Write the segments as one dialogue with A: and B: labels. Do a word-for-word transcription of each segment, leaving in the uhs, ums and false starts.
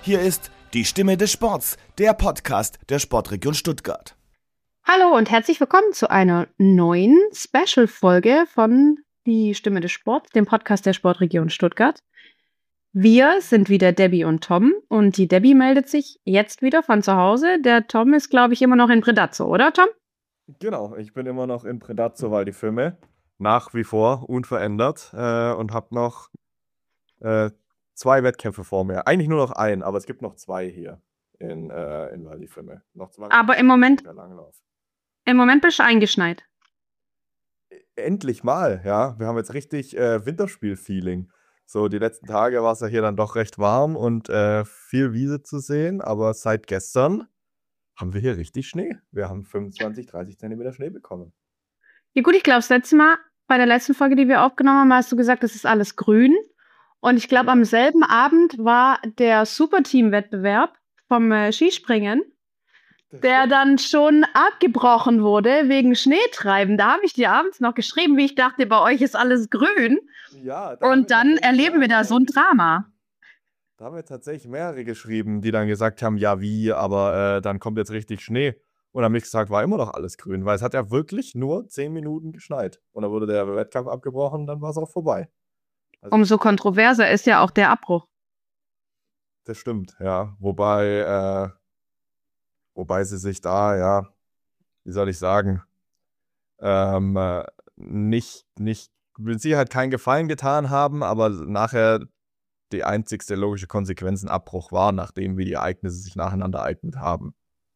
A: Hier ist die Stimme des Sports, der Podcast der Sportregion Stuttgart.
B: Hallo und herzlich willkommen zu einer neuen Special-Folge von Die Stimme des Sports, dem Podcast der Sportregion Stuttgart. Wir sind wieder Debbie und Tom und die Debbie meldet sich jetzt wieder von zu Hause. Der Tom ist, glaube ich, immer noch in Predazzo, oder Tom?
C: Genau, ich bin immer noch in Predazzo Val di Fiemme, nach wie vor unverändert äh, und habe noch äh, zwei Wettkämpfe vor mir. Eigentlich nur noch einen, aber es gibt noch zwei hier in, äh, in Val di Fiemme. Noch zwei
B: Aber im Moment,
C: der Langlauf.
B: im Moment bist du eingeschneit.
C: Endlich mal, ja. Wir haben jetzt richtig äh, Winterspiel-Feeling. So, die letzten Tage war es ja hier dann doch recht warm und äh, viel Wiese zu sehen, aber seit gestern haben wir hier richtig Schnee. Wir haben fünfundzwanzig, dreißig Zentimeter Schnee bekommen.
B: Ja gut, ich glaube, das letzte Mal, bei der letzten Folge, die wir aufgenommen haben, hast du gesagt, es ist alles grün. Und ich glaube, am selben Abend war der Superteam-Wettbewerb vom äh, Skispringen, der dann schon abgebrochen wurde wegen Schneetreiben. Da habe ich dir abends noch geschrieben, wie ich dachte, bei euch ist alles grün.
C: Ja, da haben wir
B: Und dann
C: tatsächlich
B: erleben wir da
C: mehrere
B: so ein Drama.
C: geschrieben. Da haben wir tatsächlich mehrere geschrieben, die dann gesagt haben, ja wie, aber äh, dann kommt jetzt richtig Schnee. Und am nächsten Tag war immer noch alles grün, weil es hat ja wirklich nur zehn Minuten geschneit. Und dann wurde der Wettkampf abgebrochen und dann war es auch vorbei. Also,
B: Umso kontroverser ist ja auch der Abbruch.
C: das stimmt, ja. Wobei, äh, wobei sie sich da, ja, wie soll ich sagen, ähm, äh, nicht, nicht, mit Sicherheit keinen Gefallen getan haben, aber nachher die einzigste logische Konsequenz ein Abbruch war, nachdem wie die Ereignisse sich nacheinander ereignet haben.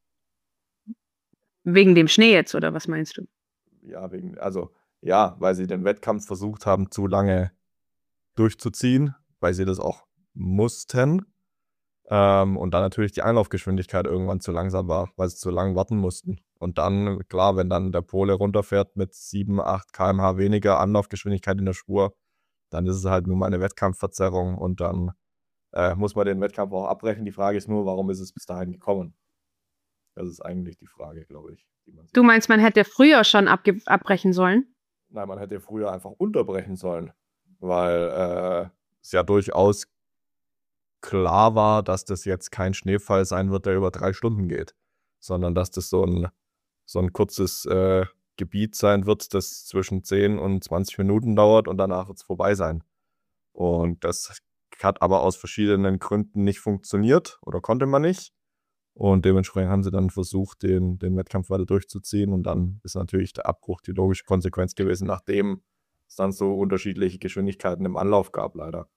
B: Wegen dem Schnee jetzt, oder was meinst du?
C: Ja, wegen, also, ja, weil sie den Wettkampf versucht haben, zu lange durchzuziehen, weil sie das auch mussten. Ähm, und dann natürlich die Einlaufgeschwindigkeit irgendwann zu langsam war, weil sie zu lange warten mussten. Und dann, klar, wenn dann der Pole runterfährt mit sieben, acht Kilometer pro Stunde weniger Anlaufgeschwindigkeit in der Spur, dann ist es halt nur mal eine Wettkampfverzerrung und dann äh, muss man den Wettkampf auch abbrechen. Die Frage ist nur, warum ist es bis dahin gekommen? Das ist eigentlich die Frage, glaube ich. Die man
B: Du meinst, man hätte früher schon abge- abbrechen sollen?
C: Nein, man hätte früher einfach unterbrechen sollen, weil äh, es ja durchaus klar war, dass das jetzt kein Schneefall sein wird, der über drei Stunden geht, sondern dass das so ein, so ein kurzes äh, Gebiet sein wird, das zwischen zehn und zwanzig Minuten dauert und danach wird es vorbei sein. Und das hat aber aus verschiedenen Gründen nicht funktioniert oder konnte man nicht. Und dementsprechend haben sie dann versucht, den, den Wettkampf weiter durchzuziehen. Und dann ist natürlich der Abbruch die logische Konsequenz gewesen, nachdem es dann so unterschiedliche Geschwindigkeiten im Anlauf gab, leider.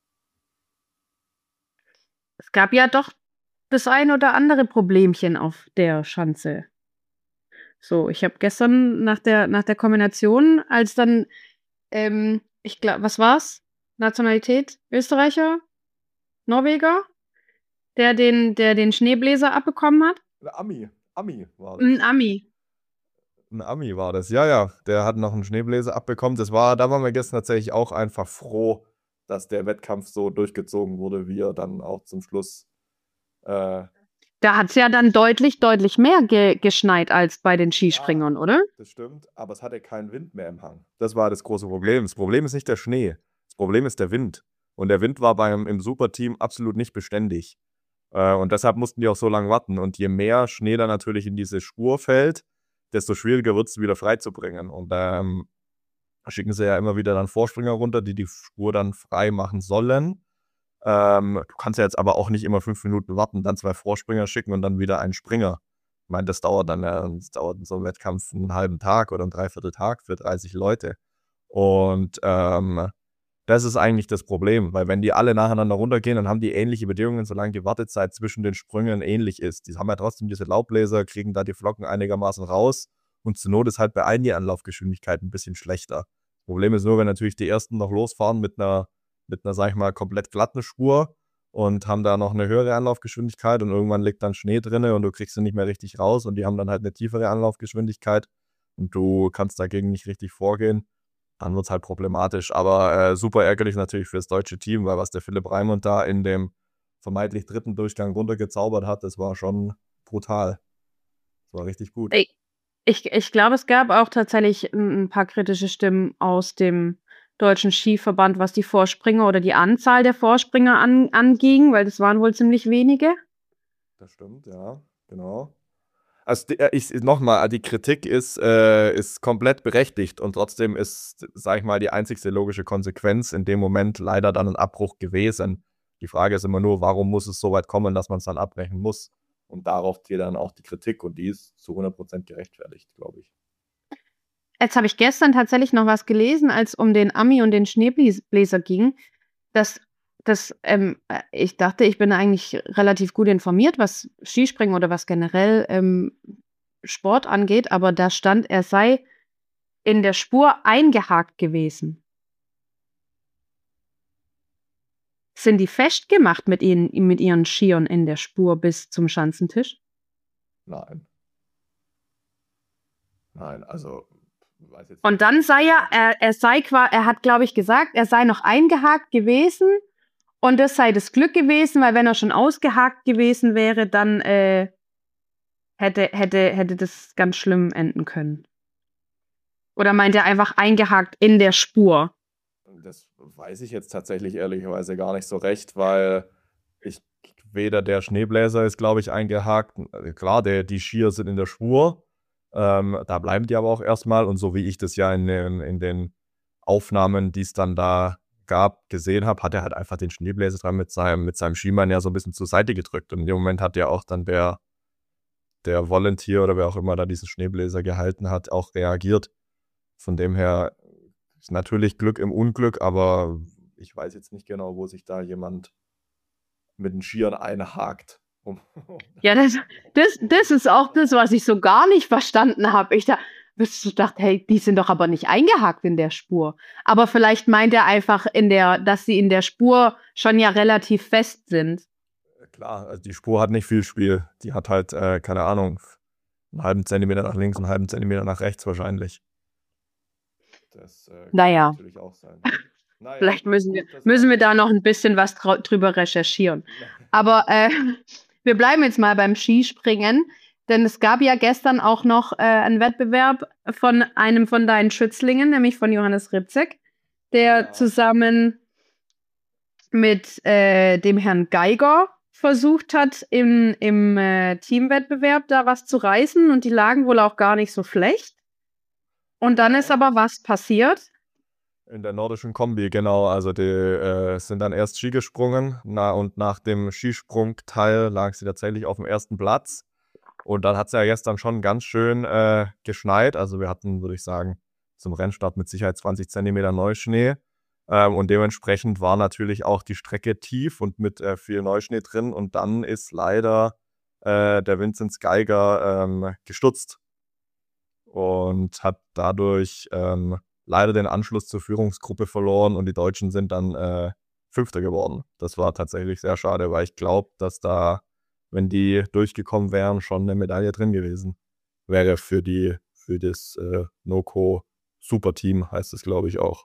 B: Es gab ja doch das ein oder andere Problemchen auf der Schanze. So, ich habe gestern nach der, nach der Kombination, als dann, ähm, ich glaube, was war's? Nationalität? Österreicher? Norweger? Der den, der den Schneebläser abbekommen hat?
C: Ein Ami, Ami war das.
B: Ein Ami.
C: Ein Ami war das, ja, ja. Der hat noch einen Schneebläser abbekommen. Das war, da waren wir gestern tatsächlich auch einfach froh, dass der Wettkampf so durchgezogen wurde, wie er dann auch zum Schluss. Äh,
B: Da hat es ja dann deutlich, deutlich mehr ge geschneit als bei den Skispringern, oder?
C: Das stimmt, aber es hatte keinen Wind mehr im Hang. Das war das große Problem. Das Problem ist nicht der Schnee. Das Problem ist der Wind. Und der Wind war beim, im Superteam absolut nicht beständig. Äh, und deshalb mussten die auch so lange warten. Und je mehr Schnee dann natürlich in diese Spur fällt, desto schwieriger wird es wieder freizubringen. Und ähm, schicken sie ja immer wieder dann Vorspringer runter, die die Spur dann frei machen sollen. Ähm, du kannst ja jetzt aber auch nicht immer fünf Minuten warten, dann zwei Vorspringer schicken und dann wieder einen Springer. Ich meine, das dauert dann, ja, das dauert in so einem Wettkampf einen halben Tag oder einen Dreivierteltag für dreißig Leute. Und ähm, das ist eigentlich das Problem, weil wenn die alle nacheinander runtergehen, dann haben die ähnliche Bedingungen, solange die Wartezeit zwischen den Sprüngen ähnlich ist. Die haben ja trotzdem diese Laubbläser, kriegen da die Flocken einigermaßen raus und zur Not ist halt bei allen die Anlaufgeschwindigkeit ein bisschen schlechter. Das Problem ist nur, wenn natürlich die ersten noch losfahren mit einer, mit einer, sag ich mal, komplett glatten Spur und haben da noch eine höhere Anlaufgeschwindigkeit und irgendwann liegt dann Schnee drin und du kriegst sie nicht mehr richtig raus und die haben dann halt eine tiefere Anlaufgeschwindigkeit und du kannst dagegen nicht richtig vorgehen, dann wird es halt problematisch. Aber äh, super ärgerlich natürlich für das deutsche Team, weil was der Philipp Raimund da in dem vermeintlich dritten Durchgang runtergezaubert hat, das war schon brutal. Das war richtig gut.
B: Ich, ich, ich glaube, es gab auch tatsächlich ein, ein paar kritische Stimmen aus dem Deutschen Skiverband, was die Vorspringer oder die Anzahl der Vorspringer an, anging, weil das waren wohl ziemlich wenige.
C: Das stimmt, ja, genau. Also die, äh, ich nochmal, die Kritik ist, äh, ist komplett berechtigt und trotzdem ist, sag ich mal, die einzigste logische Konsequenz in dem Moment leider dann ein Abbruch gewesen. Die Frage ist immer nur, warum muss es so weit kommen, dass man es dann abbrechen muss? Und darauf zielt dann auch die Kritik und die ist zu hundert Prozent gerechtfertigt, glaube ich.
B: Jetzt habe ich gestern tatsächlich noch was gelesen, als um den Ami und den Schneebläser ging, dass das, ähm, ich dachte, ich bin eigentlich relativ gut informiert, was Skispringen oder was generell ähm, Sport angeht, aber da stand, er sei in der Spur eingehakt gewesen. Sind die festgemacht mit ihren, mit ihren Skiern in der Spur bis zum Schanzentisch?
C: Nein. Nein, also weiß jetzt
B: Und dann sei er, er, er sei quasi, er hat, glaube ich, gesagt, er sei noch eingehakt gewesen und das sei das Glück gewesen, weil wenn er schon ausgehakt gewesen wäre, dann äh, hätte, hätte, hätte das ganz schlimm enden können. Oder meint er einfach eingehakt in der Spur?
C: Das weiß ich jetzt tatsächlich ehrlicherweise gar nicht so recht, weil ich weder der Schneebläser ist, glaube ich, eingehakt. Klar, der, die Skier sind in der Spur. Ähm, da bleiben die aber auch erstmal. Und so wie ich das ja in den, in den Aufnahmen, die es dann da gab, gesehen habe, hat er halt einfach den Schneebläser dran mit seinem, mit seinem Skimann ja so ein bisschen zur Seite gedrückt. Und in dem Moment hat ja auch dann der, der Volunteer oder wer auch immer da diesen Schneebläser gehalten hat, auch reagiert. Von dem her ist natürlich Glück im Unglück, aber ich weiß jetzt nicht genau, wo sich da jemand mit den Skiern einhakt. Um
B: Ja, das, das, das ist auch das, was ich so gar nicht verstanden habe. Ich da, ich dachte, hey, die sind doch aber nicht eingehakt in der Spur. Aber vielleicht meint er einfach, in der, dass sie in der Spur schon ja relativ fest sind.
C: Klar, also die Spur hat nicht viel Spiel. Die hat halt, äh, keine Ahnung, einen halben Zentimeter nach links, einen halben Zentimeter nach rechts wahrscheinlich. Das äh, kann
B: Naja.
C: natürlich auch sein. Naja,
B: Vielleicht müssen wir,
C: gut, das
B: müssen
C: war-
B: wir da noch ein bisschen was drau- drüber recherchieren. Aber äh, wir bleiben jetzt mal beim Skispringen, denn es gab ja gestern auch noch äh, einen Wettbewerb von einem von deinen Schützlingen, nämlich von Johannes Ribzek, der
C: Ja.
B: zusammen mit äh, dem Herrn Geiger versucht hat, im, im äh, Teamwettbewerb da was zu reißen und die lagen wohl auch gar nicht so schlecht. Und dann ist aber was passiert.
C: In der nordischen Kombi, genau. Also die äh, sind dann erst Ski gesprungen na, und nach dem Skisprungteil lag sie tatsächlich auf dem ersten Platz. Und dann hat es ja gestern schon ganz schön äh, geschneit. Also wir hatten, würde ich sagen, zum Rennstart mit Sicherheit zwanzig Zentimeter Neuschnee. Ähm, und dementsprechend war natürlich auch die Strecke tief und mit äh, viel Neuschnee drin. Und dann ist leider äh, der Vinzenz Geiger ähm, gestutzt und hat dadurch ähm, leider den Anschluss zur Führungsgruppe verloren und die Deutschen sind dann äh, Fünfter geworden. Das war tatsächlich sehr schade, weil ich glaube, dass da, wenn die durchgekommen wären, schon eine Medaille drin gewesen wäre für die, für das äh, NOCO Superteam, heißt es, glaube ich, auch.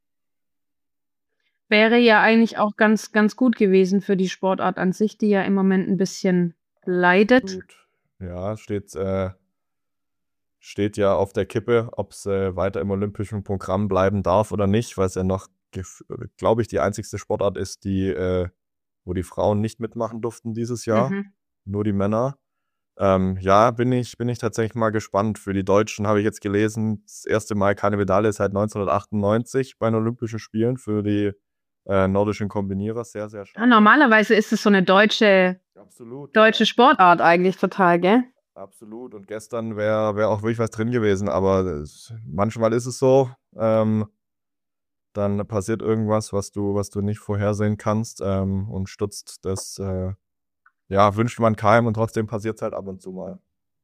B: Wäre ja eigentlich auch ganz, ganz gut gewesen für die Sportart an sich, die ja im Moment ein bisschen leidet.
C: Gut. Ja, steht, äh, steht ja auf der Kippe, ob es äh, weiter im olympischen Programm bleiben darf oder nicht, weil es ja noch, glaube ich, die einzigste Sportart ist, die, äh, wo die Frauen nicht mitmachen durften dieses Jahr,
B: Mhm.
C: nur die Männer. Ähm, ja, bin ich, bin ich tatsächlich mal gespannt. Für die Deutschen habe ich jetzt gelesen, das erste Mal keine Medaille seit neunzehnhundertachtundneunzig bei den Olympischen Spielen für die äh, nordischen Kombinierer. Sehr, sehr
B: Ja,
C: schade.
B: normalerweise ist es so eine deutsche,
C: Absolut.
B: deutsche
C: ja.
B: Sportart eigentlich total, gell?
C: Absolut. Und gestern wäre wär auch wirklich was drin gewesen. Aber das, manchmal ist es so, ähm, dann passiert irgendwas, was du, was du nicht vorhersehen kannst ähm, und stutzt. Das äh, ja, wünscht man keinem und trotzdem passiert es halt ab und zu mal.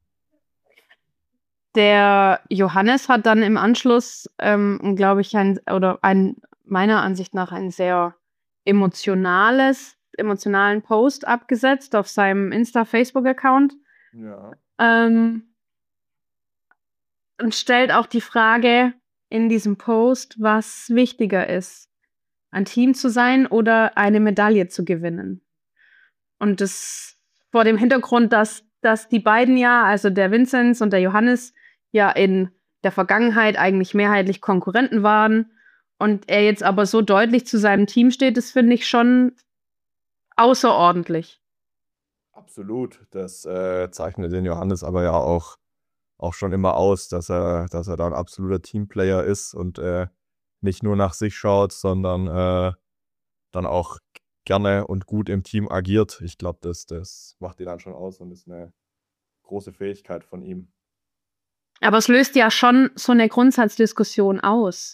B: Der Johannes hat dann im Anschluss, ähm, glaube ich, ein, oder ein, meiner Ansicht nach ein sehr emotionales, emotionalen Post abgesetzt auf seinem Insta-Facebook-Account.
C: Ja.
B: Ähm, und stellt auch die Frage in diesem Post, was wichtiger ist, ein Team zu sein oder eine Medaille zu gewinnen. Und das vor dem Hintergrund, dass, dass die beiden ja, also der Vinzenz und der Johannes, ja in der Vergangenheit eigentlich mehrheitlich Konkurrenten waren und er jetzt aber so deutlich zu seinem Team steht, das finde ich schon außerordentlich.
C: Absolut. Das äh, zeichnet den Johannes aber ja auch, auch schon immer aus, dass er, dass er da ein absoluter Teamplayer ist und äh, nicht nur nach sich schaut, sondern äh, dann auch gerne und gut im Team agiert. Ich glaube, das, das macht ihn dann schon aus und ist eine große Fähigkeit von ihm.
B: Aber es löst ja schon so eine Grundsatzdiskussion aus.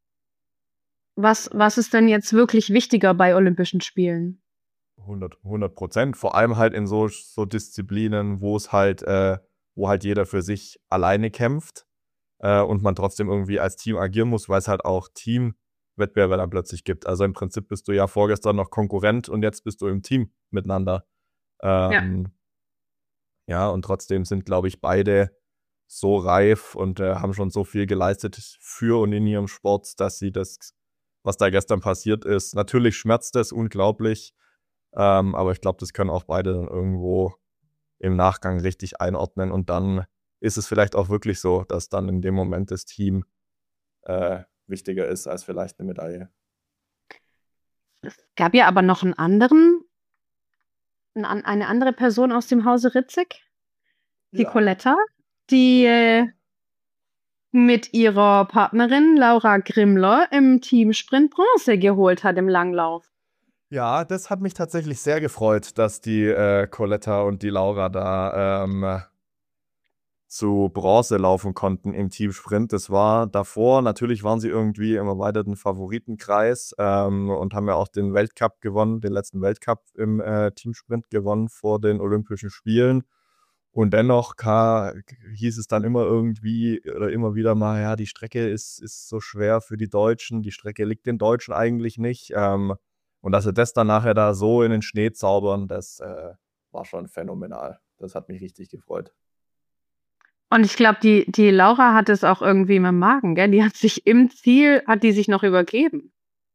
B: Was, was ist denn jetzt wirklich wichtiger bei Olympischen Spielen?
C: hundert Prozent. Vor allem halt in so, so Disziplinen, wo es halt, äh, wo halt jeder für sich alleine kämpft äh, und man trotzdem irgendwie als Team agieren muss, weil es halt auch Teamwettbewerbe dann plötzlich gibt. Also im Prinzip bist du ja vorgestern noch Konkurrent und jetzt bist du im Team miteinander. Ähm, ja. ja, und trotzdem sind, glaube ich, beide so reif und äh, haben schon so viel geleistet für und in ihrem Sport, dass sie das, was da gestern passiert ist, natürlich schmerzt es unglaublich. Ähm, aber ich glaube, das können auch beide dann irgendwo im Nachgang richtig einordnen. Und dann ist es vielleicht auch wirklich so, dass dann in dem Moment das Team äh, wichtiger ist als vielleicht eine Medaille.
B: Es gab ja aber noch einen anderen, ein, eine andere Person aus dem Hause Ritzek, die
C: Ja.
B: Coletta, die äh, mit ihrer Partnerin Laura Grimmler im Teamsprint Bronze geholt hat im Langlauf.
C: Ja, das hat mich tatsächlich sehr gefreut, dass die äh, Coletta und die Laura da ähm, zu Bronze laufen konnten im Teamsprint. Das war davor, natürlich waren sie irgendwie im erweiterten Favoritenkreis ähm, und haben ja auch den Weltcup gewonnen, den letzten Weltcup im äh, Teamsprint gewonnen vor den Olympischen Spielen. Und dennoch ka- hieß es dann immer irgendwie oder immer wieder mal, ja, die Strecke ist, ist so schwer für die Deutschen, die Strecke liegt den Deutschen eigentlich nicht. Ähm, und dass sie das dann nachher da so in den Schnee zaubern, das äh, war schon phänomenal. Das hat mich richtig gefreut.
B: Und ich glaube, die, die Laura hat es auch irgendwie im Magen, gell? Die hat sich im Ziel, hat die sich noch übergeben.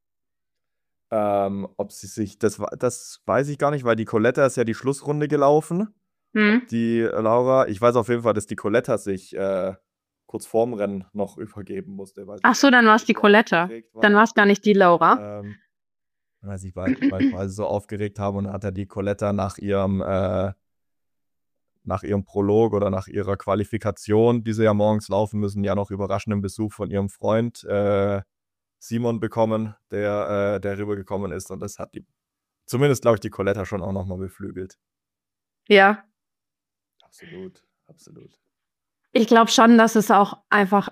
C: Ähm, ob sie sich, das, wa- das weiß ich gar nicht, weil die Coletta ist ja die Schlussrunde gelaufen.
B: Hm?
C: Die Laura, ich weiß auf jeden Fall, dass die Coletta sich äh, kurz vorm Rennen noch übergeben musste. Weil sie
B: Ach so, dann war es die
C: so
B: Coletta.
C: aufgeregt war.
B: Dann war es gar nicht die Laura.
C: Ähm, weiß ich, weil, weil, weil sie so aufgeregt haben und dann hat er die Coletta nach ihrem, äh, nach ihrem Prolog oder nach ihrer Qualifikation, die sie ja morgens laufen müssen, ja noch überraschenden Besuch von ihrem Freund äh, Simon bekommen, der, äh, der rübergekommen ist. Und das hat die, zumindest glaube ich, die Coletta schon auch nochmal beflügelt.
B: Ja.
C: Absolut, absolut.
B: Ich glaube schon, dass es auch einfach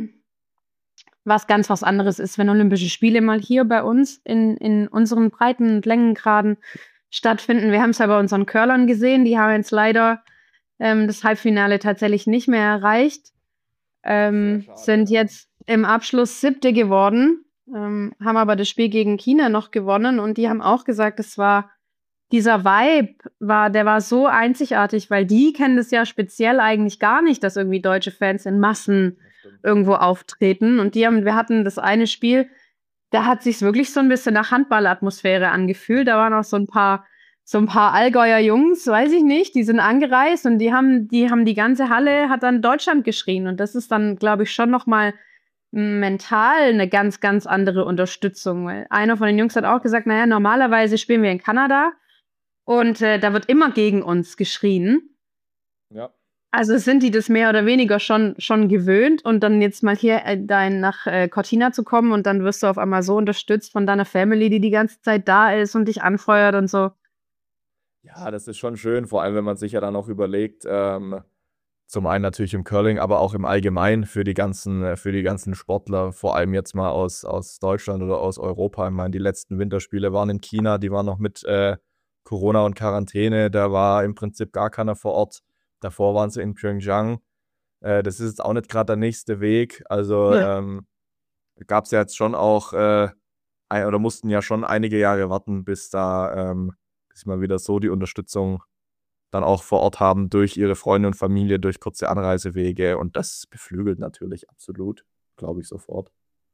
B: was ganz was anderes ist, wenn Olympische Spiele mal hier bei uns in, in unseren Breiten- und Längengraden stattfinden. Wir haben es ja bei unseren Curlern gesehen, die haben jetzt leider ähm, das Halbfinale tatsächlich nicht mehr erreicht. Ähm,
C: Sehr schade,
B: sind
C: ja.
B: jetzt im Abschluss Siebte geworden, ähm, haben aber das Spiel gegen China noch gewonnen und die haben auch gesagt, es war dieser Vibe war, der war so einzigartig, weil die kennen das ja speziell eigentlich gar nicht, dass irgendwie deutsche Fans in Massen
C: Das stimmt.
B: irgendwo auftreten. Und die haben, wir hatten das eine Spiel, da hat sich's wirklich so ein bisschen nach Handballatmosphäre angefühlt. Da waren auch so ein paar, so ein paar Allgäuer Jungs, weiß ich nicht, die sind angereist und die haben, die haben die ganze Halle hat dann Deutschland geschrien. Und das ist dann, glaube ich, schon nochmal mental eine ganz, ganz andere Unterstützung. Weil einer von den Jungs hat auch gesagt, naja, normalerweise spielen wir in Kanada und äh, da wird immer gegen uns geschrien.
C: Ja.
B: Also sind die das mehr oder weniger schon, schon gewöhnt und dann jetzt mal hier äh, dahin nach äh, Cortina zu kommen und dann wirst du auf einmal so unterstützt von deiner Family, die die ganze Zeit da ist und dich anfeuert und so.
C: Ja, das ist schon schön, vor allem wenn man sich ja dann auch überlegt, ähm, zum einen natürlich im Curling, aber auch im Allgemeinen für die ganzen, äh, für die ganzen Sportler, vor allem jetzt mal aus, aus Deutschland oder aus Europa. Ich meine, die letzten Winterspiele waren in China, die waren noch mit äh, Corona und Quarantäne, da war im Prinzip gar keiner vor Ort. Davor waren sie in Pyeongchang. Äh, das ist jetzt auch nicht gerade der nächste Weg. Also
B: Ja.
C: ähm, gab es ja jetzt schon auch, äh, ein, oder mussten ja schon einige Jahre warten, bis da ähm, bis sie mal wieder so die Unterstützung dann auch vor Ort haben durch ihre Freunde und Familie, durch kurze Anreisewege. Und das beflügelt natürlich absolut, glaube ich sofort.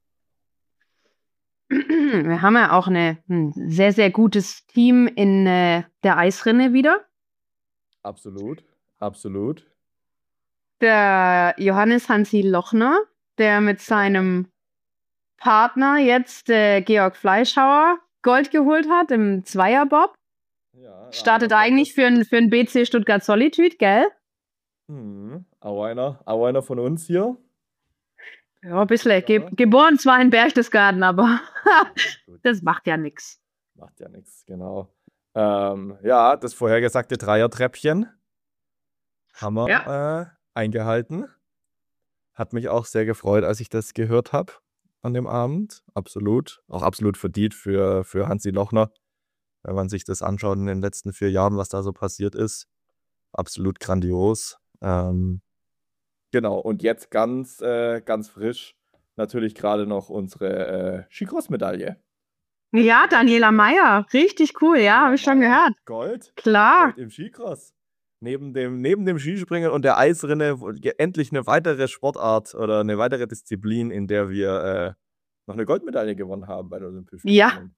B: Wir haben ja auch eine, ein sehr, sehr gutes Team in äh, der Eisrinne wieder.
C: Absolut, absolut.
B: Der Johannes Hansi Lochner, der mit seinem Partner jetzt äh, Georg Fleischhauer Gold geholt hat im Zweierbob.
C: Ja,
B: Startet
C: einer
B: eigentlich für ein, für ein B C Stuttgart Solitude, gell?
C: Mhm. Auch einer, auch einer von uns hier.
B: Ja, ein bisschen. Ge
C: Ja.
B: geboren zwar in Berchtesgaden, aber
C: Gut,
B: das macht ja nichts.
C: macht ja nichts, genau. Ähm, ja, das vorhergesagte Dreiertreppchen haben wir
B: Ja.
C: äh, eingehalten. Hat mich auch sehr gefreut, als ich das gehört habe an dem Abend. Absolut. Auch absolut verdient für, für Hansi Lochner, wenn man sich das anschaut in den letzten vier Jahren, was da so passiert ist. Absolut grandios. Ähm, genau, und jetzt ganz, äh, ganz frisch natürlich gerade noch unsere äh, Skicross-Medaille.
B: Ja, Daniela Meyer. Richtig cool, ja, habe ich schon
C: Meyer,
B: gehört.
C: Gold,
B: Klar.
C: Gold im Skicross. Neben dem, neben dem Skispringen und der Eisrinne wo- ge- endlich eine weitere Sportart oder eine weitere Disziplin, in der wir äh, noch eine Goldmedaille gewonnen haben bei den Olympischen
B: Ja,
C: Spielen.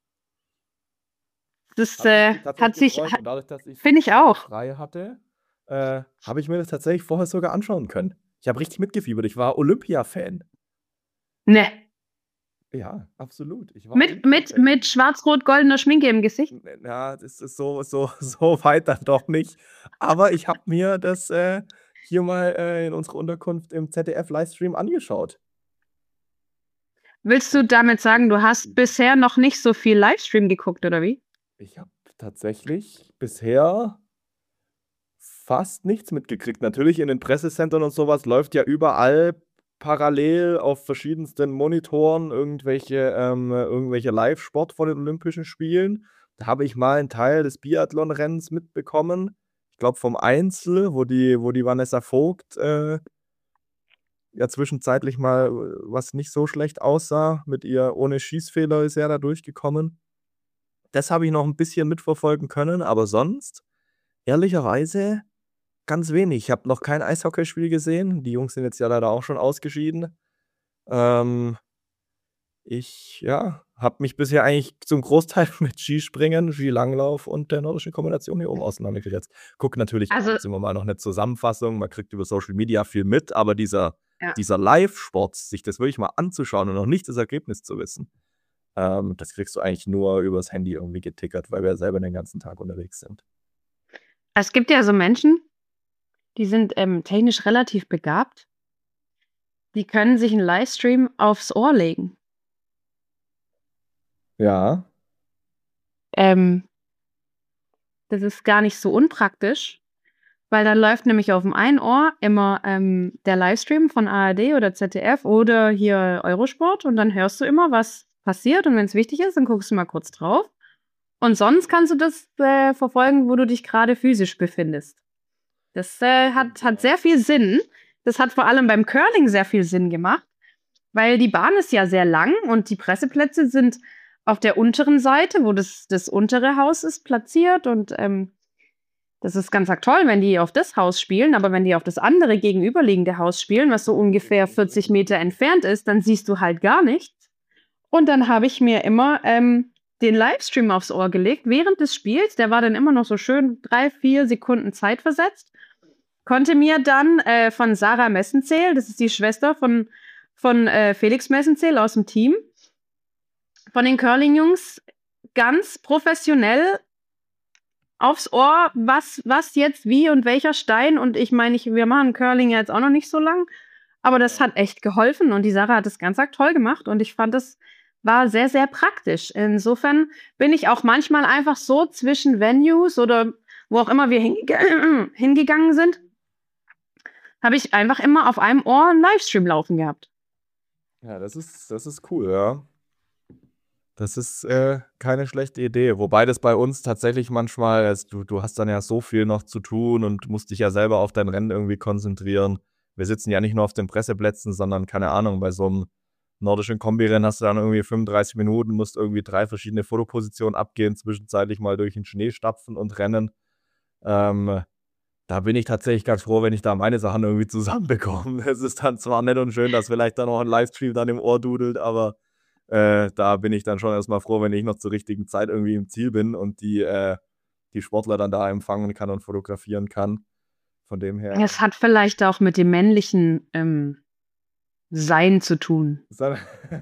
B: das
C: Hat
B: äh,
C: mich tatsächlich
B: hat sich,
C: gefreut.
B: hat,
C: Und dadurch, dass ich
B: finde ich auch.
C: frei hatte, äh, habe ich mir das tatsächlich vorher sogar anschauen können. Ich habe richtig mitgefiebert. Ich war Olympia-Fan.
B: Ne.
C: Ja, absolut. Ich war
B: Mit, mit,
C: Olympia-Fan.
B: mit schwarz-rot-goldener Schminke im Gesicht.
C: Ja, das ist so, so, so weit dann doch nicht. Aber ich habe mir das äh, hier mal äh, in unserer Unterkunft im Z D F-Livestream angeschaut.
B: Willst du damit sagen, du hast bisher noch nicht so viel Livestream geguckt, oder wie?
C: Ich habe tatsächlich bisher fast nichts mitgekriegt. Natürlich in den Pressecentern und sowas läuft ja überall parallel auf verschiedensten Monitoren irgendwelche, ähm, irgendwelche Live-Sport von den Olympischen Spielen. Da habe ich mal einen Teil des Biathlon-Rennens mitbekommen. Ich glaube vom Einzel, wo die, wo die Vanessa Vogt äh, ja zwischenzeitlich mal äh, was nicht so schlecht aussah. Mit ihr ohne Schießfehler ist er da durchgekommen. Das habe ich noch ein bisschen mitverfolgen können, aber sonst, ehrlicherweise, ganz wenig. Ich habe noch kein Eishockeyspiel gesehen. Die Jungs sind jetzt ja leider auch schon ausgeschieden. Ähm, ich, ja, habe mich bisher eigentlich zum Großteil mit Skispringen, Skilanglauf und der nordischen Kombination hier oben auseinandergesetzt. Gucke natürlich
B: Also,
C: abends immer mal noch eine Zusammenfassung. Man kriegt über Social Media viel mit, aber dieser,
B: ja.
C: dieser Live-Sport, sich das wirklich mal anzuschauen und noch nicht das Ergebnis zu wissen, ähm, das kriegst du eigentlich nur übers Handy irgendwie getickert, weil wir ja selber den ganzen Tag unterwegs sind.
B: Es gibt ja so Menschen, die sind ähm, technisch relativ begabt. Die können sich einen Livestream aufs Ohr legen.
C: Ja.
B: Ähm, das ist gar nicht so unpraktisch, weil dann läuft nämlich auf dem einen Ohr immer ähm, der Livestream von A R D oder Z D F oder hier Eurosport und dann hörst du immer, was passiert und wenn es wichtig ist, dann guckst du mal kurz drauf. Und sonst kannst du das äh, verfolgen, wo du dich gerade physisch befindest. Das äh, hat, hat sehr viel Sinn. Das hat vor allem beim Curling sehr viel Sinn gemacht, weil die Bahn ist ja sehr lang und die Presseplätze sind auf der unteren Seite, wo das, das untere Haus ist, platziert. Und ähm, das ist ganz toll, wenn die auf das Haus spielen, aber wenn die auf das andere gegenüberliegende Haus spielen, was so ungefähr vierzig Meter entfernt ist, dann siehst du halt gar nichts. Und dann habe ich mir immer ähm, den Livestream aufs Ohr gelegt während des Spiels. Der war dann immer noch so schön drei, vier Sekunden zeitversetzt. Konnte mir dann äh, von Sarah Messenzähl, das ist die Schwester von, von äh, Felix Messenzähl aus dem Team, von den Curling-Jungs, ganz professionell aufs Ohr, was, was jetzt wie und welcher Stein. Und ich meine, ich, wir machen Curling ja jetzt auch noch nicht so lang, aber das hat echt geholfen und die Sarah hat das ganz toll gemacht und ich fand, das war sehr, sehr praktisch. Insofern bin ich auch manchmal einfach so zwischen Venues oder wo auch immer wir hinge hingegangen sind, habe ich einfach immer auf einem Ohr einen Livestream laufen gehabt.
C: Ja, das ist, das ist cool, ja. Das ist äh, keine schlechte Idee. Wobei das bei uns tatsächlich manchmal, also du, du hast dann ja so viel noch zu tun und musst dich ja selber auf dein Rennen irgendwie konzentrieren. Wir sitzen ja nicht nur auf den Presseplätzen, sondern, keine Ahnung, bei so einem nordischen Kombirennen hast du dann irgendwie fünfunddreißig Minuten, musst irgendwie drei verschiedene Fotopositionen abgehen, zwischenzeitlich mal durch den Schnee stapfen und rennen. Ähm, da bin ich tatsächlich ganz froh, wenn ich da meine Sachen irgendwie zusammenbekomme. Es ist dann zwar nett und schön, dass vielleicht dann noch ein Livestream dann im Ohr dudelt, aber äh, da bin ich dann schon erstmal froh, wenn ich noch zur richtigen Zeit irgendwie im Ziel bin und die, äh, die Sportler dann da empfangen kann und fotografieren kann. Von dem her.
B: Es hat vielleicht auch mit dem männlichen ähm, Sein zu tun.
C: Sondern-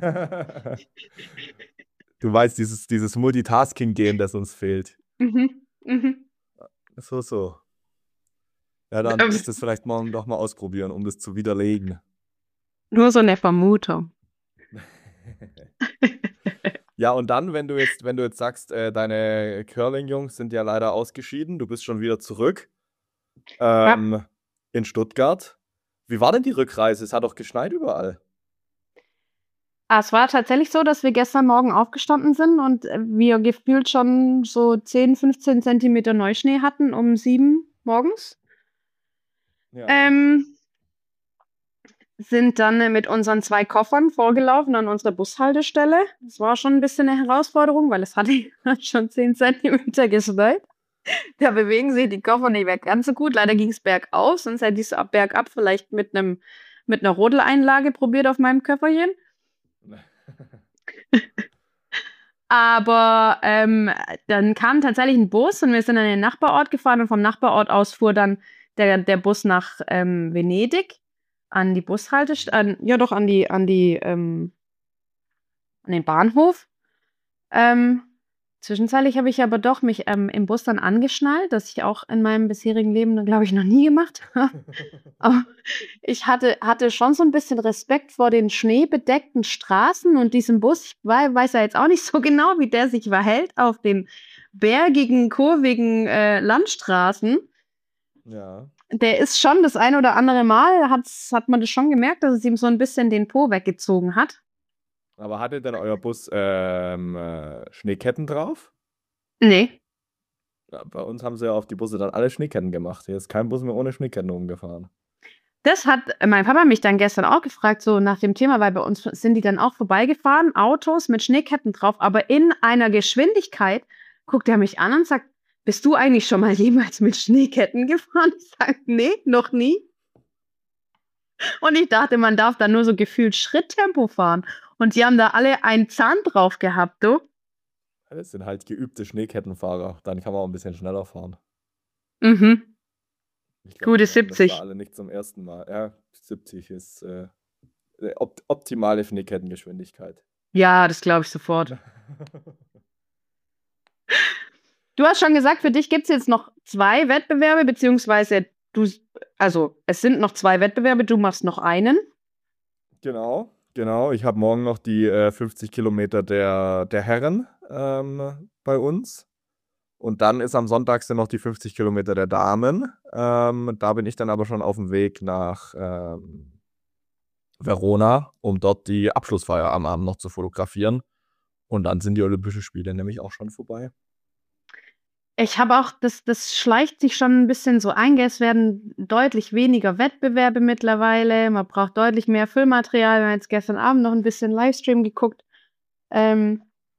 C: Du weißt, dieses, dieses Multitasking-Gen, das uns fehlt.
B: Mhm. Mhm.
C: So, so. Ja, dann
B: Ähm,
C: muss ich das vielleicht morgen doch mal ausprobieren, um das zu widerlegen.
B: Nur so eine Vermutung.
C: Ja, und dann, wenn du jetzt, wenn du jetzt sagst, äh, deine Curling-Jungs sind ja leider ausgeschieden, du bist schon wieder zurück ähm, in Stuttgart. Wie war denn die Rückreise? Es hat doch geschneit überall.
B: Ah, es war tatsächlich so, dass wir gestern Morgen aufgestanden sind und äh, wir gefühlt schon so zehn, fünfzehn Zentimeter Neuschnee hatten um sieben morgens.
C: Ja.
B: Ähm, sind dann äh, mit unseren zwei Koffern vorgelaufen an unsere Bushaltestelle. Das war schon ein bisschen eine Herausforderung, weil es hatte schon zehn Zentimeter geschneit. Da bewegen sich die Koffer nicht mehr ganz so gut. Leider ging es bergauf, sonst hätte ich es ab bergab vielleicht mit einem mit einer Rodeleinlage probiert auf meinem Köfferchen. Aber ähm, dann kam tatsächlich ein Bus und wir sind an den Nachbarort gefahren und vom Nachbarort aus fuhr dann der, der Bus nach ähm, Venedig an die Bushaltestelle, ja doch an die, an die, ähm, an den Bahnhof. Ähm, zwischenzeitlich habe ich aber doch mich ähm, im Bus dann angeschnallt, das ich auch in meinem bisherigen Leben, glaube ich, noch nie gemacht habe. Aber ich hatte, hatte schon so ein bisschen Respekt vor den schneebedeckten Straßen und diesem Bus. Ich wei- weiß ja jetzt auch nicht so genau, wie der sich verhält auf den bergigen, kurvigen äh, Landstraßen.
C: Ja.
B: Der ist schon das ein oder andere Mal, hat's, hat man das schon gemerkt, dass es ihm so ein bisschen den Po weggezogen hat.
C: Aber hatte denn euer Bus ähm, äh, Schneeketten drauf?
B: Nee.
C: Ja, bei uns haben sie ja auf die Busse dann alle Schneeketten gemacht. Hier ist kein Bus mehr ohne Schneeketten umgefahren.
B: Das hat mein Papa mich dann gestern auch gefragt, so nach dem Thema, weil bei uns sind die dann auch vorbeigefahren, Autos mit Schneeketten drauf, aber in einer Geschwindigkeit guckt er mich an und sagt, bist du eigentlich schon mal jemals mit Schneeketten gefahren? Ich sage, nee, noch nie. Und ich dachte, man darf da nur so gefühlt Schritttempo fahren. Und die haben da alle einen Zahn drauf gehabt, du.
C: Das sind halt geübte Schneekettenfahrer. Dann kann man auch ein bisschen schneller fahren.
B: Mhm.
C: Ich glaube,
B: Gute
C: die machen das da
B: siebzig.
C: alle nicht zum ersten Mal. Ja, siebzig ist äh, äh, opt optimale Schneekettengeschwindigkeit.
B: Ja, das glaube ich sofort. Du hast schon gesagt, für dich gibt es jetzt noch zwei Wettbewerbe, beziehungsweise du, also es sind noch zwei Wettbewerbe, du machst noch einen.
C: Genau, genau. Ich habe morgen noch die äh, fünfzig Kilometer der, der Herren ähm, bei uns. Und dann ist am Sonntag sind noch die fünfzig Kilometer der Damen. Ähm, da bin ich dann aber schon auf dem Weg nach ähm, Verona, um dort die Abschlussfeier am Abend noch zu fotografieren. Und dann sind die Olympischen Spiele nämlich auch schon vorbei.
B: Ich habe auch, das, das schleicht sich schon ein bisschen so ein, gell, es werden deutlich weniger Wettbewerbe mittlerweile, man braucht deutlich mehr Filmmaterial. Wir haben jetzt gestern Abend noch ein bisschen Livestream geguckt. Ähm,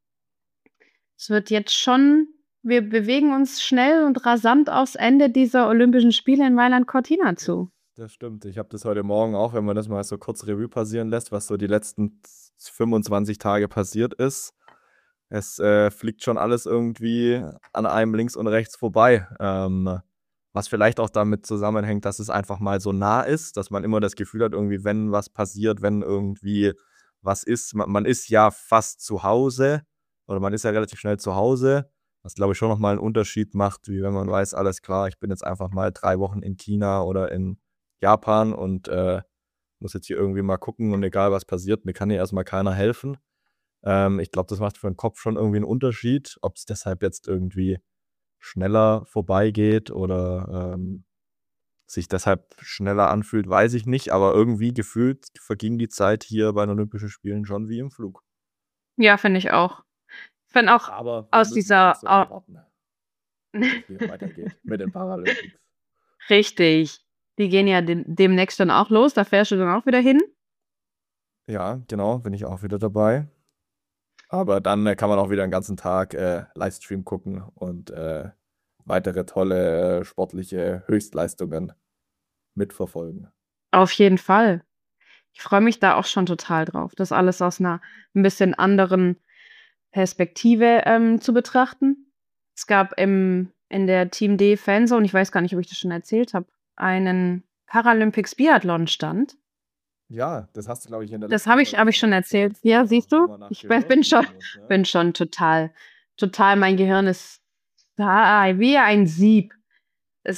B: es wird jetzt schon, wir bewegen uns schnell und rasant aufs Ende dieser Olympischen Spiele in Mailand-Cortina zu.
C: Das stimmt. Ich habe das heute Morgen auch, wenn man das mal so kurz Revue passieren lässt, was so die letzten fünfundzwanzig Tage passiert ist. Es äh, fliegt schon alles irgendwie an einem links und rechts vorbei. Ähm, was vielleicht auch damit zusammenhängt, dass es einfach mal so nah ist, dass man immer das Gefühl hat, irgendwie, wenn was passiert, wenn irgendwie was ist. Man, man ist ja fast zu Hause oder man ist ja relativ schnell zu Hause, was glaube ich schon nochmal einen Unterschied macht, wie wenn man weiß, alles klar, ich bin jetzt einfach mal drei Wochen in China oder in Japan und äh, muss jetzt hier irgendwie mal gucken und egal was passiert, mir kann hier erstmal keiner helfen. Ähm, ich glaube, das macht für den Kopf schon irgendwie einen Unterschied, ob es deshalb jetzt irgendwie schneller vorbeigeht oder ähm, sich deshalb schneller anfühlt, weiß ich nicht, aber irgendwie gefühlt verging die Zeit hier bei den Olympischen Spielen schon wie im Flug.
B: Ja, finde ich auch. Ich finde auch
C: Aber wir
B: aus
C: müssen
B: dieser,
C: noch so
B: au-
C: warten, wie es weitergeht mit den Paralympics.
B: richtig, die gehen ja dem, demnächst dann auch los, da fährst du dann auch wieder hin.
C: Ja, genau, bin ich auch wieder dabei. Aber dann äh, kann man auch wieder den ganzen Tag äh, Livestream gucken und äh, weitere tolle äh, sportliche Höchstleistungen mitverfolgen.
B: Auf jeden Fall. Ich freue mich da auch schon total drauf, das alles aus einer ein bisschen anderen Perspektive ähm, zu betrachten. Es gab im, in der Team D Fanzone, ich weiß gar nicht, ob ich das schon erzählt habe, einen Paralympics Biathlon-Stand.
C: Ja, das hast du, glaube ich, in der
B: Das
C: letzten
B: habe ich,
C: Folge
B: habe ich
C: schon
B: schon
C: erzählt,
B: erzählt. Ja,
C: dass du
B: siehst du?
C: immer nach
B: Ich bin,
C: Gehör
B: bin schon,
C: suchen musst, ne?
B: bin schon total, total, mein Gehirn ist da, wie ein Sieb. Es,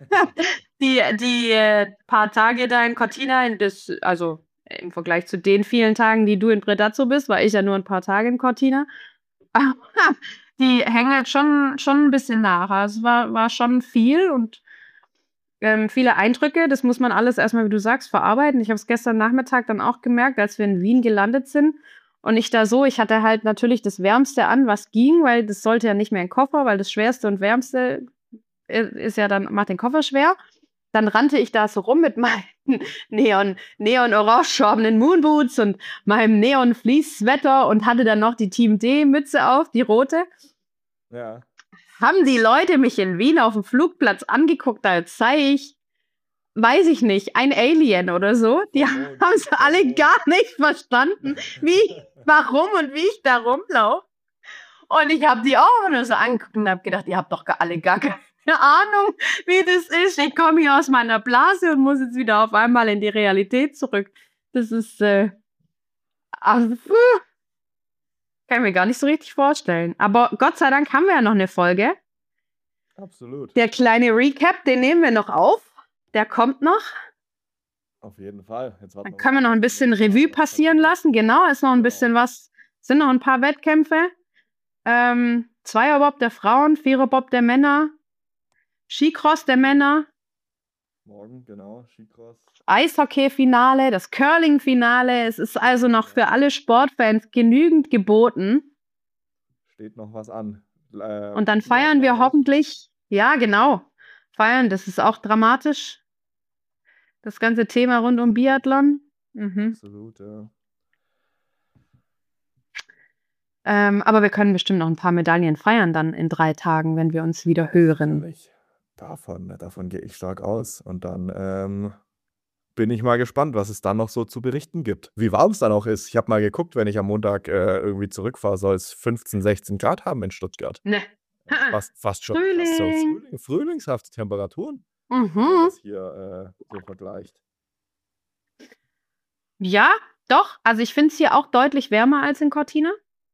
B: die, die äh, paar Tage da in Cortina, in das, also im Vergleich zu den vielen Tagen, die du in Predazzo bist, war ich ja nur ein paar Tage in Cortina. Aber die hängen halt schon, schon ein bisschen nach. Also es war, war schon viel und ähm, viele Eindrücke. Das muss man alles erstmal, wie du sagst, verarbeiten. Ich habe es gestern Nachmittag dann auch gemerkt, als wir in Wien gelandet sind. Und ich da so, ich hatte halt natürlich das Wärmste an, was ging, weil das sollte ja nicht mehr in den Koffer, weil das Schwerste und Wärmste ist ja dann, macht den Koffer schwer. Dann rannte ich da so rum mit meinen Neon, neon-orangefarbenen Moonboots und meinem Neon-Fleece-Sweater und hatte dann noch die Team D-Mütze auf, die rote.
C: Ja.
B: Haben die Leute mich in Wien auf dem Flugplatz angeguckt, als sei ich, weiß ich nicht, ein Alien oder so. Die
C: Vom Mond,
B: haben es
C: vom
B: alle
C: Mond.
B: gar nicht verstanden, wie, warum und wie ich da rumlaufe. Und ich habe die auch nur so angeguckt und habe gedacht, ihr habt doch gar alle gar keine Ahnung, wie das ist. Ich komme hier aus meiner Blase und muss jetzt wieder auf einmal in die Realität zurück. Das ist, äh, also, puh, kann ich mir gar nicht so richtig vorstellen. Aber Gott sei Dank haben wir ja noch eine Folge.
C: Absolut.
B: Der kleine Recap, den nehmen wir noch auf. Der kommt noch.
C: Auf jeden Fall. Jetzt warten
B: Dann
C: wir
B: können wir
C: mal
B: noch ein
C: ab,
B: bisschen
C: was
B: Revue
C: passiert.
B: passieren lassen. Genau, ist noch ein
C: Genau.
B: bisschen was. Sind noch ein paar Wettkämpfe. Ähm, Zweierbob der Frauen, Viererbob der Männer, Skicross der Männer,
C: Morgen, genau, Skicross.
B: Eishockey-Finale, das Curling-Finale. Es ist also noch für alle Sportfans genügend geboten.
C: Steht noch was an. Äh,
B: Und dann feiern
C: Biathlon
B: wir
C: noch.
B: hoffentlich, ja genau, feiern, das ist auch dramatisch. Das ganze Thema rund um Biathlon. Mhm.
C: Absolut, ja.
B: Ähm, aber wir können bestimmt noch ein paar Medaillen feiern dann in drei Tagen, wenn wir uns wieder hören.
C: Sicherlich. Davon, davon gehe ich stark aus. Und dann ähm, bin ich mal gespannt, was es dann noch so zu berichten gibt. Wie warm es dann auch ist. Ich habe mal geguckt, wenn ich am Montag äh, irgendwie zurückfahre, soll es fünfzehn, sechzehn Grad haben in Stuttgart.
B: Ne.
C: Äh, Fast, fast schon fast so
B: Frühling.
C: Frühling, frühlingshafte Temperaturen, wenn man
B: Mhm.
C: das hier äh, so vergleicht.
B: Ja, doch. Also ich finde es hier auch deutlich wärmer als in Cortina.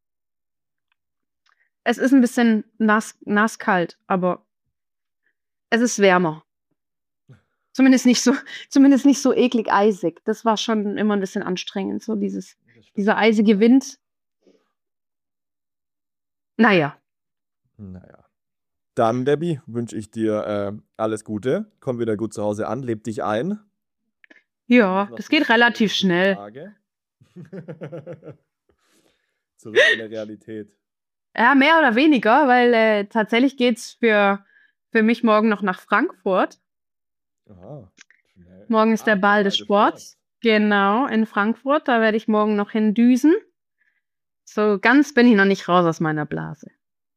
B: Es ist ein bisschen nass, nasskalt, aber es ist wärmer. Zumindest nicht so, zumindest nicht so eklig eisig. Das war schon immer ein bisschen anstrengend, so dieses,
C: Das stimmt.
B: dieser eisige Wind. Naja,
C: Naja. Dann, Debbie, wünsche ich dir äh, alles Gute. Komm wieder gut zu Hause an, leb dich ein.
B: ja,
C: Noch
B: das
C: die
B: geht relativ
C: nächsten
B: schnell.
C: Tage. Zurück in der Realität.
B: Ja, mehr oder weniger, weil äh, tatsächlich geht's für, für mich morgen noch nach Frankfurt.
C: Aha, schnell.
B: Morgen ist
C: Ah,
B: der Ball des Sports. Genau, in Frankfurt. Da werde ich morgen noch hindüsen. So ganz bin ich noch nicht raus aus meiner Blase.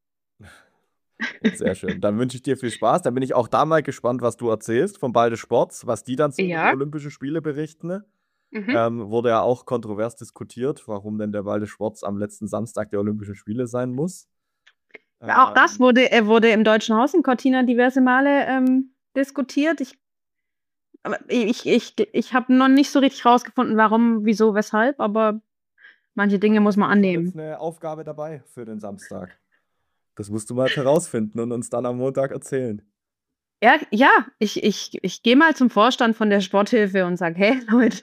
C: Sehr schön. Dann wünsche ich dir viel Spaß. Dann bin ich auch da mal gespannt, was du erzählst vom Ball des Sports, was die dann so über
B: Ja.
C: die Olympischen Spiele berichten.
B: Mhm.
C: Ähm, wurde ja auch kontrovers diskutiert, warum denn der Ball des Sports am letzten Samstag der Olympischen Spiele sein muss.
B: Auch das
C: Ähm,
B: wurde, äh, wurde im Deutschen Haus in Cortina diverse Male ähm, diskutiert. Ich, aber ich, ich, ich habe noch nicht so richtig rausgefunden, warum, wieso, weshalb, aber manche Dinge muss man
C: Das ist
B: annehmen.
C: jetzt eine Aufgabe dabei für den Samstag. Das musst du mal herausfinden und uns dann am Montag erzählen.
B: Ja, ja, ich, ich, ich gehe mal zum Vorstand von der Sporthilfe und sage, hey Leute,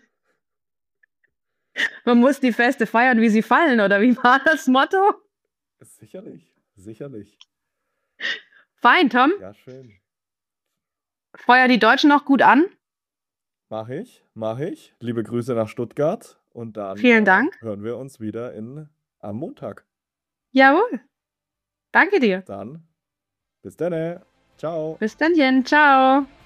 B: man muss die Feste feiern, wie sie fallen, oder wie war das Motto?
C: Sicherlich, sicherlich.
B: Fein, Tom.
C: Ja, schön.
B: Feuer die Deutschen noch gut an.
C: Mach ich, mach ich. Liebe Grüße nach Stuttgart und dann
B: Vielen
C: äh,
B: Dank.
C: hören wir uns wieder in, am Montag.
B: Jawohl. Danke dir.
C: Dann bis dann. Ciao.
B: Bis dann, ciao.